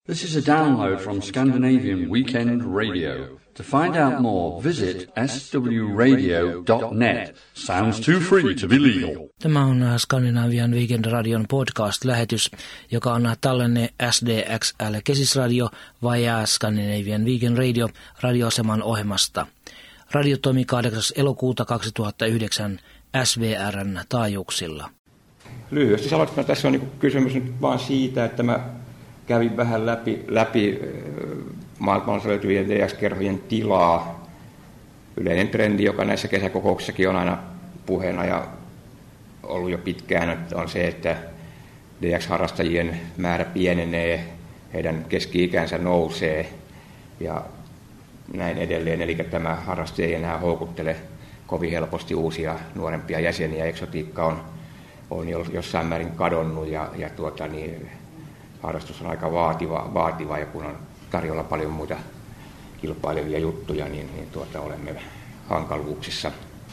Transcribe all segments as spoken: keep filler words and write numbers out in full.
This is a download from Scandinavian Weekend Radio. To find out more, visit s w radio dot net. Sounds too free to be legal. Tämä on Skandinavian Weekend Radion podcast-lähetys, joka on tallenne S D X L-kesisradio vajaa Scandinavian Weekend Radio radioaseman ohjelmasta. Radio toimi kahdeksas elokuuta kaksituhattayhdeksän S V R:n taajuuksilla. Lyhyesti sanottuna tässä on niin kysymys nyt vaan siitä, että mä kävin vähän läpi, läpi maailmassa löytyvien D X-kerhojen tilaa. Yleinen trendi, joka näissä kesäkokouksissakin on aina puheena ja ollut jo pitkään, on se, että D X-harrastajien määrä pienenee, heidän keski-ikänsä nousee ja näin edelleen. Eli tämä harraste ei enää houkuttele kovin helposti uusia nuorempia jäseniä. Eksotiikka on, on jossain määrin kadonnut ja, ja tuota, niin, harrastus on aika vaativa, vaativa ja kun on tarjolla paljon muita kilpailevia juttuja, niin, niin tuota, olemme hankaluuksissa.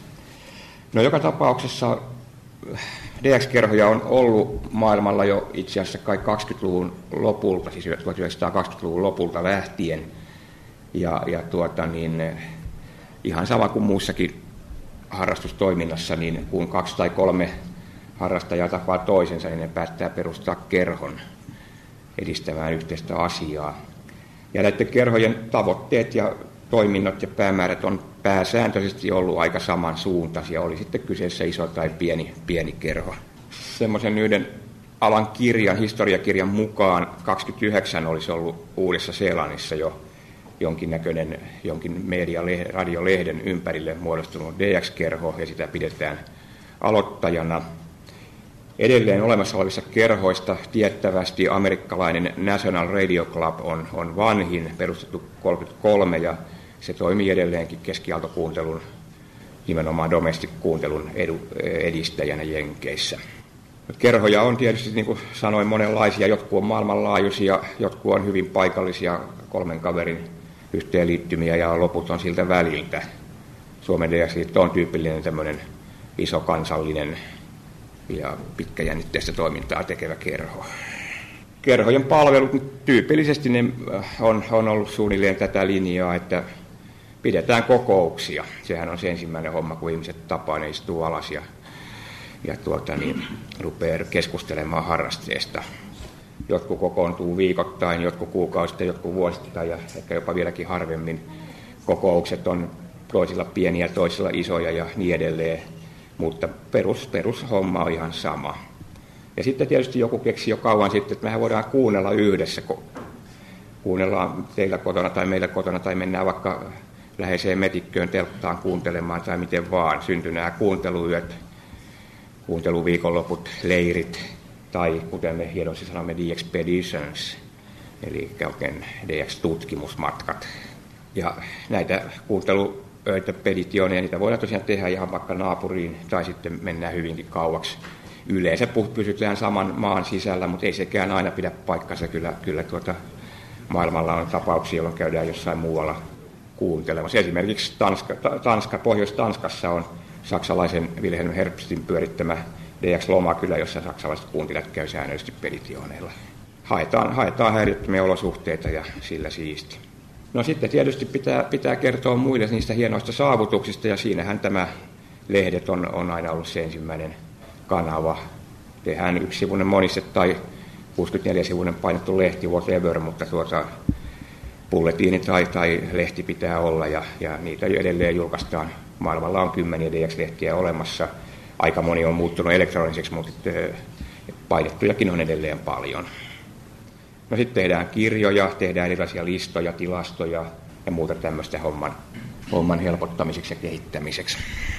No joka tapauksessa D X-kerhoja on ollut maailmalla jo itse asiassa kai kaksikymmentäluvun lopulta, siis tuhatyhdeksänsataakaksikymmentäluvun lopulta lähtien. Ja, ja tuota, niin, ihan sama kuin muussakin harrastustoiminnassa, niin kun kaksi tai kolme harrastajaa tapaa toisensa, niin ne päättää perustaa kerhon edistämään yhteistä asiaa. Ja näiden kerhojen tavoitteet ja toiminnot ja päämäärät on pääsääntöisesti ollut aika samansuuntaisia, oli sitten kyseessä iso tai pieni, pieni kerho. Semmoisen yhden alan kirjan, historiakirjan mukaan kaksikymmentäyhdeksän olisi ollut Uudessa-Seelannissa jo jonkinnäköinen, jonkin media- radiolehden ympärille muodostunut D X-kerho, ja sitä pidetään aloittajana. Edelleen olemassa olevissa kerhoista tiettävästi amerikkalainen National Radio Club on, on vanhin, perustettu kolmekymmentäkolme, ja se toimii edelleenkin keskiaaltokuuntelun, nimenomaan domestic-kuuntelun edu, edistäjänä Jenkeissä. Kerhoja on tietysti, niin kuin sanoin, monenlaisia. Jotkut on maailmanlaajuisia, jotkut on hyvin paikallisia kolmen kaverin yhteenliittymiä ja loput on siltä väliltä. Suomen D X-liitto on tyypillinen tämmöinen iso kansallinen ja pitkäjännitteistä toimintaa tekevä kerho. Kerhojen palvelut tyypillisesti ne on, on ollut suunnilleen tätä linjaa, että pidetään kokouksia. Sehän on se ensimmäinen homma, kun ihmiset tapaa, ne istuu alas ja, ja tuota, niin, rupeaa keskustelemaan harrasteesta. Jotkut kokoontuu viikoittain, jotkut kuukausittain, jotkut vuosittain ja ehkä jopa vieläkin harvemmin. Kokoukset on toisilla pieniä, toisilla isoja ja niin edelleen. Mutta perus, perushomma on ihan sama. Ja sitten tietysti joku keksi jo kauan sitten, että mehän voidaan kuunnella yhdessä. Kuunnellaan teillä kotona tai meillä kotona tai mennään vaikka läheiseen metikköön telttaan kuuntelemaan tai miten vaan. Syntyy nämä kuunteluyöt, kuunteluviikonloput, leirit tai kuten me hienosti sanomme D X-peditions, eli oikein D X-tutkimusmatkat. Ja näitä kuuntelu peditioneja, niitä voidaan tosiaan tehdä ihan vaikka naapuriin tai sitten mennään hyvinkin kauaksi. Yleensä pysytään saman maan sisällä, mutta ei sekään aina pidä paikkansa. Kyllä, kyllä tuota, maailmalla on tapauksia, jolloin käydään jossain muualla kuuntelemassa. Esimerkiksi Tanska, Tanska, Pohjois-Tanskassa on saksalaisen Wilhelm Herbstin pyörittämä D X-lomakylä, jossa saksalaiset kuuntelijat käy säännöllisesti peditioneilla. Haetaan, haetaan häiriöttömiä olosuhteita ja sillä siisti. No sitten tietysti pitää, pitää kertoa muille niistä hienoista saavutuksista, ja siinähän tämä lehdet on, on aina ollut se ensimmäinen kanava. Tehdään yksisivuinen moniste tai kuusikymmentäneljä-sivuinen painettu lehti, whatever, mutta tuota, bulletiini tai, tai lehti pitää olla, ja, ja niitä edelleen julkaistaan. Maailmalla on kymmeniä D X-lehtiä olemassa. Aika moni on muuttunut elektroniseksi, mutta painettujakin on edelleen paljon. No sitten tehdään kirjoja, tehdään erilaisia listoja, tilastoja ja muuta tämmöistä homman, homman helpottamiseksi ja kehittämiseksi.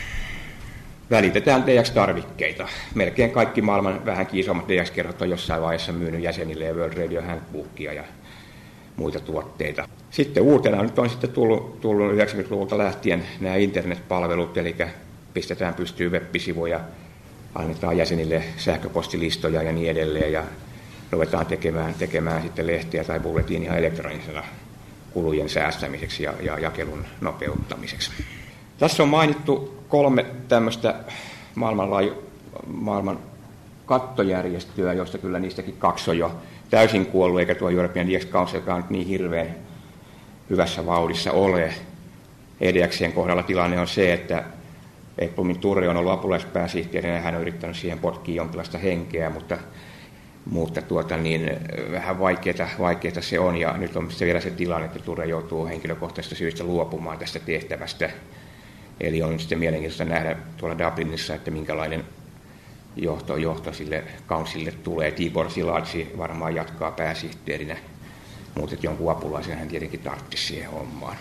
Välitetään D X-tarvikkeita. Melkein kaikki maailman vähänkin isommat D X-kerhot on jossain vaiheessa myynyt jäsenille ja World Radio Handbookia ja muita tuotteita. Sitten uutena nyt on sitten tullut, tullut yhdeksänkymmentäluvulta lähtien nämä internetpalvelut, eli pistetään pystyyn web-sivuja, annetaan jäsenille sähköpostilistoja ja niin edelleen, ja ruvetaan tekemään, tekemään sitten lehtiä tai bulletiinia elektronisena kulujen säästämiseksi ja, ja jakelun nopeuttamiseksi. Tässä on mainittu kolme tämmöistä maailmanlaaju, maailman kattojärjestöä, joista kyllä niistäkin kaksi on jo täysin kuollut, eikä tuo European D X Councilkaan nyt niin hirveän hyvässä vauhdissa ole. E D X:n kohdalla tilanne on se, että Ekblomin Turre on ollut apulaispääsihteerinä ja hän on yrittänyt siihen potkia jonkinlaista henkeä, mutta, mutta tuota, niin, vähän vaikeaa, vaikeaa se on. Ja nyt on vielä se tilanne, että Turre joutuu henkilökohtaisista syistä luopumaan tästä tehtävästä. Eli on sitten mielenkiintoista nähdä tuolla Dublinissa, että minkälainen johto, johto sille councilille tulee. Tibor Siladzi varmaan jatkaa pääsihteerinä, mutta jonkun apulaisen hän tietenkin tarvitsisi siihen hommaan.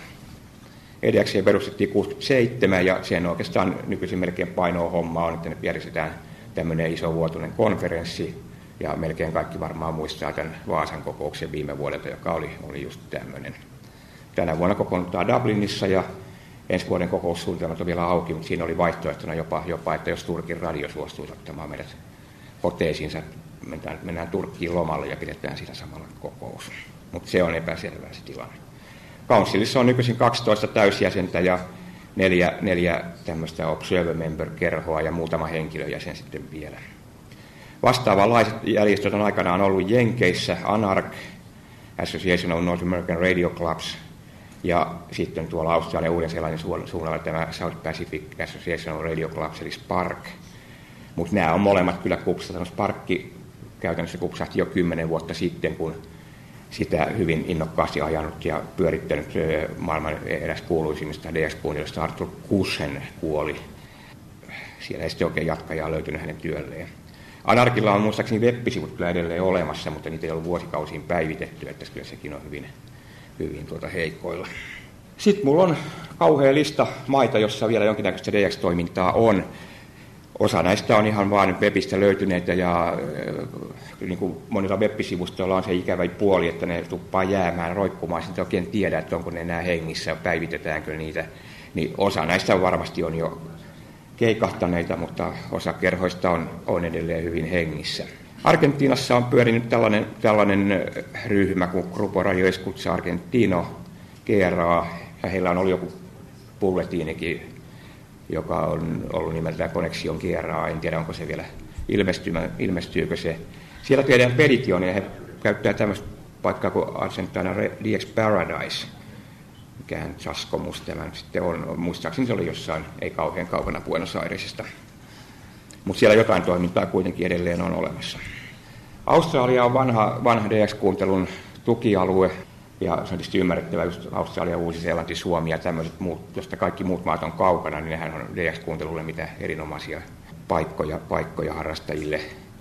E D X perustettiin kuusikymmentäseitsemän ja sen oikeastaan nykyisin melkein painoa homma on, että ne järjestetään tämmöinen iso vuotuinen konferenssi. Ja melkein kaikki varmaan muistaa tämän Vaasan kokouksen viime vuodelta, joka oli, oli just tämmöinen. Tänä vuonna kokoonnutaan Dublinissa ja ensi vuoden kokoussuunnitelmat on vielä auki, mutta siinä oli vaihtoehtona jopa, jopa että jos Turkin radio suostuisi ottamaan meidät hoteisiinsa, mennään, mennään Turkkiin lomalle ja pidetään siinä samalla kokous. Mutta se on epäselvää se tilanne. Councilissa on nykyisin kaksitoista täysjäsentä ja neljä, neljä tämmöistä observer member-kerhoa ja muutama henkilöjäsen sitten vielä. Vastaavanlaiset järjestöt on aikanaan ollut Jenkeissä, ANARC, Association of North American Radio Clubs, ja sitten tuolla Australian ja Uuden-Seelannin suunnalla tämä South Pacific Association of Radio Clubs, eli SPARC. Mutta nämä on molemmat kyllä kupsat. SPARC käytännössä kupsahti jo kymmenen vuotta sitten, kun sitä hyvin innokkaasti ajanut ja pyörittänyt maailman eräs kuuluisimmista D X-kuunnelijoista Arthur Kusen kuoli. Siellä ei sitten oikein jatkajaa löytynyt hänen työlleen. Anarkilla on muistaakseni web-sivut kyllä edelleen olemassa, mutta niitä ei ollut vuosikausiin päivitetty, että kyllä sekin on hyvin, hyvin tuota heikoilla. Sitten mulla on kauhea lista maita, jossa vielä jonkinnäköistä D X-toimintaa on. Osa näistä on ihan vaan webistä löytyneitä ja niin kuin monilla web-sivustoilla on se ikävä puoli, että ne tuppaa jäämään roikkumaan. Sitten oikein tiedä, että onko ne enää hengissä, päivitetäänkö niitä. Niin osa näistä varmasti on jo keikahtaneita, mutta osa kerhoista on, on edelleen hyvin hengissä. Argentiinassa on pyörinyt tällainen, tällainen ryhmä kuin Grupo Radio Escucha Argentino, G R A, ja heillä on ollut joku bulletiinikin, joka on ollut nimeltään Connexion G R A, en tiedä onko se vielä ilmestyykö se. Siellä tehdään Petition ja he käyttää tämmöistä paikkaa kuin Argentina D X Paradise, mikähän Chaskomus tämän sitten on. Muistaakseni se oli jossain, ei kauhean kaukana Buenos Airesista. Mutta siellä jotain toimintaa kuitenkin edelleen on olemassa. Australia on vanha, vanha D X-kuuntelun tukialue, ja se on tietysti ymmärrettävä, just Australia, Uusi-Seelanti, Suomi ja tämmöiset muut, josta kaikki muut maat on kaukana, niin nehän on D X-kuuntelulle mitä erinomaisia paikkoja, paikkoja harrastajille.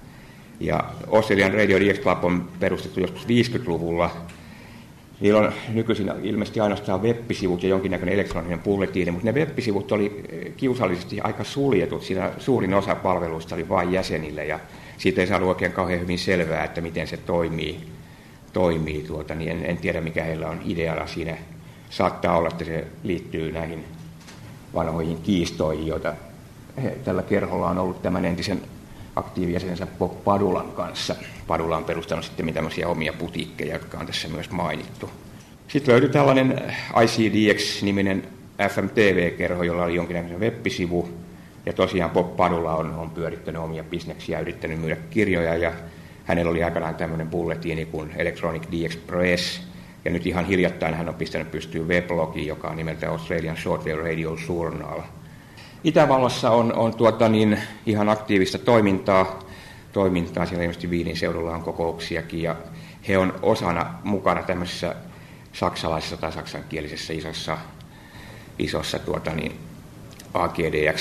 Ja Australian Radio D X Club on perustettu joskus viisikymmentäluvulla. Niillä on nykyisin ilmeisesti ainoastaan web-sivut ja jonkinnäköinen elektroninen bulletiini, mutta ne web-sivut oli kiusallisesti aika suljetut. Siinä suurin osa palveluista oli vain jäsenille ja siitä ei saanut oikein kauhean hyvin selvää, että miten se toimii. toimii tuota, niin en, en tiedä mikä heillä on ideana siinä. Saattaa olla, että se liittyy näihin vanhoihin kiistoihin, joita he, tällä kerholla on ollut tämän entisen aktiivijäsenensä Bob Padulan kanssa. Padula on perustanut sitten tämmöisiä omia putiikkeja, jotka on tässä myös mainittu. Sitten löytyi tällainen I C D X-niminen F M T V-kerho, jolla oli jonkinlainen web-sivu. Ja tosiaan Bob Padula on, on pyörittänyt omia bisneksiä ja yrittänyt myydä kirjoja. Ja hänellä oli aikanaan tämmöinen bulletiini kuin Electronic D X Press. Ja nyt ihan hiljattain hän on pistänyt pystyyn weblogin, joka on nimeltä Australian Shortwave Radio Journal. Itävallassa on, on tuota niin, ihan aktiivista toimintaa. toimintaa. Siellä ilmeisesti Viinin seudulla on kokouksiakin ja he on osana mukana tämmöisessä saksalaisessa tai saksankielisessä isossa, isossa tuota niin, A G D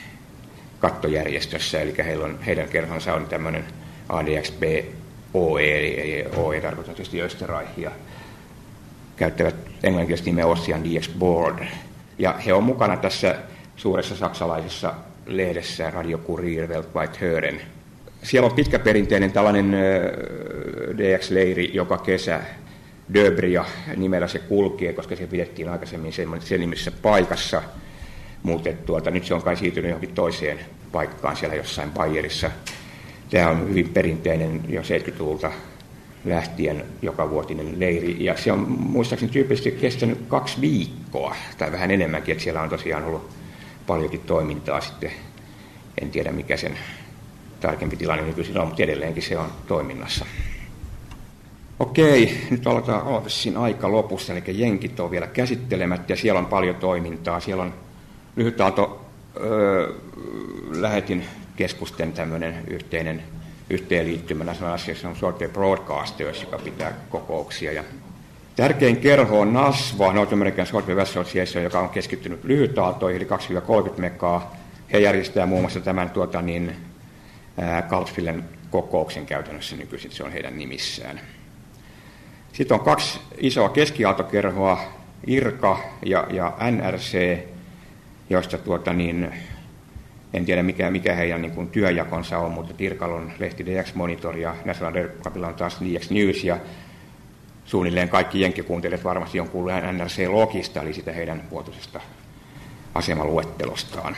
X-kattojärjestössä. Eli heillä on, heidän kerhonsa on tämmöinen A D X B O E, eli O E tarkoittaa tietysti Österreichia. Käyttävät englanninkielistä nimeä Ocean D X Board. Ja he on mukana tässä suuressa saksalaisessa lehdessä Radio Kurier Weltweit Hören. Siellä on pitkäperinteinen tällainen D X-leiri joka kesä. Döbria nimellä se kulkee, koska se pidettiin aikaisemmin sen nimisessä paikassa. Mutta tuota, nyt se on kai siirtynyt johonkin toiseen paikkaan siellä jossain Bayerissa. Tämä on hyvin perinteinen jo seitsemänkymmentäluvulta lähtien jokavuotinen leiri. Ja se on muistaakseni tyypillisesti kestänyt kaksi viikkoa tai vähän enemmänkin. Että siellä on tosiaan ollut paljonkin toimintaa sitten. En tiedä mikä sen tarkempi tilanne nykyisin on, mutta edelleenkin se on toiminnassa. Okei, nyt aloitetaan aloitussin aika lopussa, eli jenkit on vielä käsittelemättä ja siellä on paljon toimintaa. Siellä on lyhytaalto öö, lähetin keskusten tämmöinen yhteinen yhteenliittymä National Association of Shortwave Broadcasters, joka pitää kokouksia. Ja tärkein kerho on NASVA, North American Shortwave Association, joka on keskittynyt lyhytaaltoihin, eli kaksi kolmekymmentä megaa. He järjestää muun muassa tämän tuota, niin, Kalpsvillen kokouksen käytännössä nykyisin, se on heidän nimissään. Sitten on kaksi isoa keskiaaltokerhoa, I R C A ja, ja N R C, joista tuota, niin, en tiedä mikä, mikä heidän niin kuin, työjakonsa on, mutta I R C A:lla on lehti D X Monitor ja National Derby on taas D X News ja suunnilleen kaikki jenkkikuuntelijat varmasti on kuullut N R C-logista, eli sitä heidän vuotuisesta asemaluettelostaan.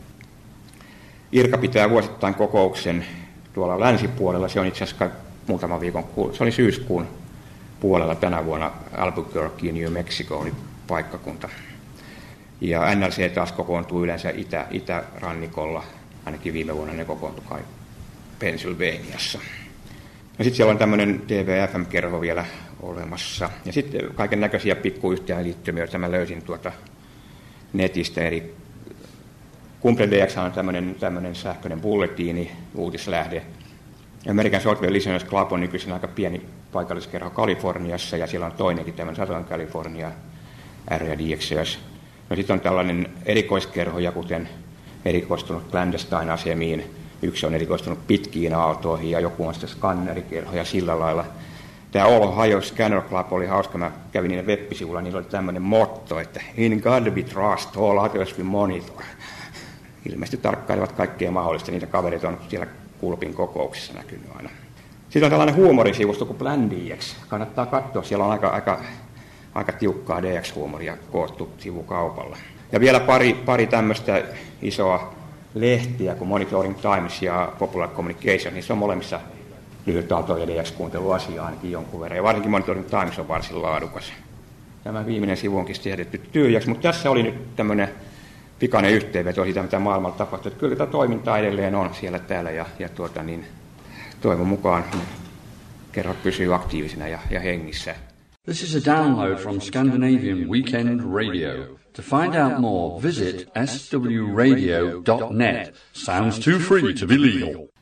I R C A pitää vuosittain kokouksen tuolla länsipuolella, se on itse asiassa muutaman viikon, se oli syyskuun puolella tänä vuonna, Albuquerque, New Mexico oli paikkakunta. Ja N R C taas kokoontuu yleensä itä, itärannikolla, ainakin viime vuonna ne kokoontui kai Pennsylvaniassa. Ja sitten siellä on tämmöinen D V F M-kerho vielä olemassa. Ja sitten kaiken näköisiä pikkuyhteenliittymiä, joita mä löysin tuota netistä. Eli Cumbre D X on tämmöinen, tämmöinen sähköinen bullettiini, uutislähde. American Shortwave Listeners Club on nykyisin aika pieni paikalliskerho Kaliforniassa, ja siellä on toinenkin tämmöinen Southern California Area D X S. No sitten on tällainen erikoiskerhoja, kuten erikoistunut clandestine-asemiin. Yksi on erikoistunut pitkiin aaltoihin ja joku on sitten skannerikerho ja sillä lailla. Tämä Ohio Scanner Club oli hauska. Mä kävin niiden web-sivulla, niillä oli tämmöinen motto, että in God we trust, all others we monitor. Ilmeisesti tarkkailevat kaikkea mahdollista. Niitä kavereita on siellä Kulpin kokouksissa näkynyt aina. Sitten on tällainen huumorisivusto kuin Plan D X. Kannattaa katsoa, siellä on aika, aika, aika tiukkaa D X-huumoria koottu sivukaupalla. Ja vielä pari, pari tämmöistä isoa lehtiä kuin Monitoring Times ja Popular Communication, niin se on molemmissa lyhytaalto- ja D X-kuunteluasiaa ainakin jonkun verran. Ja varsinkin Monitoring Times on varsin laadukas. Tämä viimeinen sivu onkin jätetty tyhjäksi, mutta tässä oli nyt tämmöinen pikainen yhteenveto siitä, mitä maailmalla tapahtuu. Että kyllä tätä toimintaa edelleen on siellä täällä ja, ja tuota, niin, toivon mukaan kerrot pysyy aktiivisena ja, ja hengissä. This is a download from Scandinavian Weekend Radio. To find out more, visit s w radio dot net. Sounds too free to be legal.